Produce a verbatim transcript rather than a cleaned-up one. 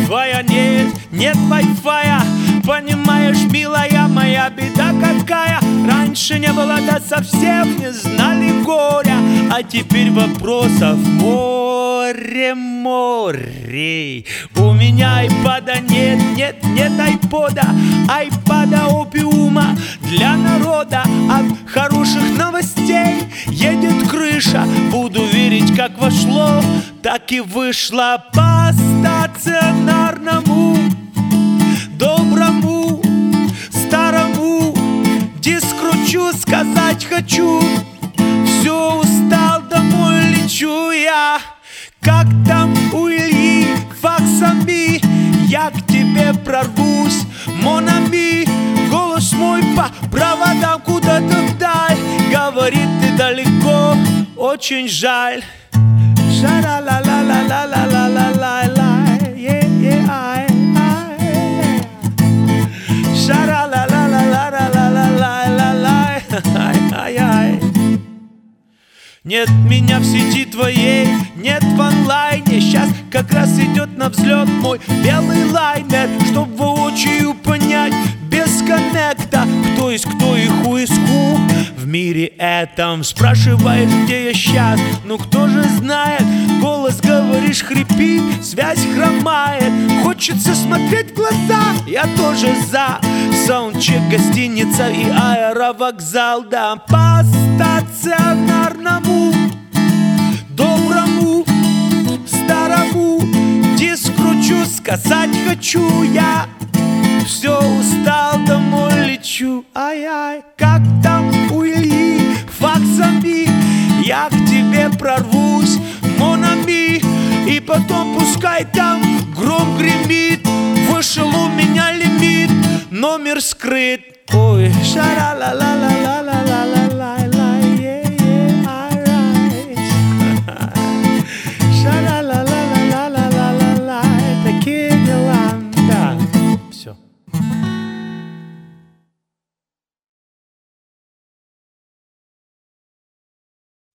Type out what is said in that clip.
твоя нет, нет вай-фая. Понимаешь, милая, моя беда какая. Раньше не было, да совсем не знали горя, а теперь вопросов море, море. У меня айпада нет, нет, нет айпода. Айпада опиума для народа. От хороших новостей едет крыша. Буду верить, как вошло, так и вышло. По стационарному, доброму, старому диск кручу, сказать хочу. Все, устал, домой лечу я. Как там у Ильи факсами, я к тебе прорвусь, монами. Голос мой по проводам куда-то вдаль, говорит, ты далеко, очень жаль. Ша-ла-ла-ла-ла-ла-ла-ла-ла-ла, yeah-yeah-I. Ай-ай-ай. Нет меня в сети твоей, нет в онлайне. Сейчас как раз идет на взлет мой белый лайнер, чтоб воочию понять без коннекта, кто есть кто и ху из ху в мире этом. Спрашиваешь, где я сейчас, ну кто же знает. Голос, говоришь, хрипит, связь хромает. Хочется смотреть в глаза, я тоже за. Саундчек, гостиница и аэровокзал. Да, по стационарному, доброму, старому диск кручу, сказать хочу я. Все, устал, домой лечу. Ай-ай, как там у Ильи факсами, я к тебе прорвусь, монами. И потом пускай там гром гремит, вышел у меня лимит, номер скрыт. Ой, ша-ла-ла-ла-ла-ла.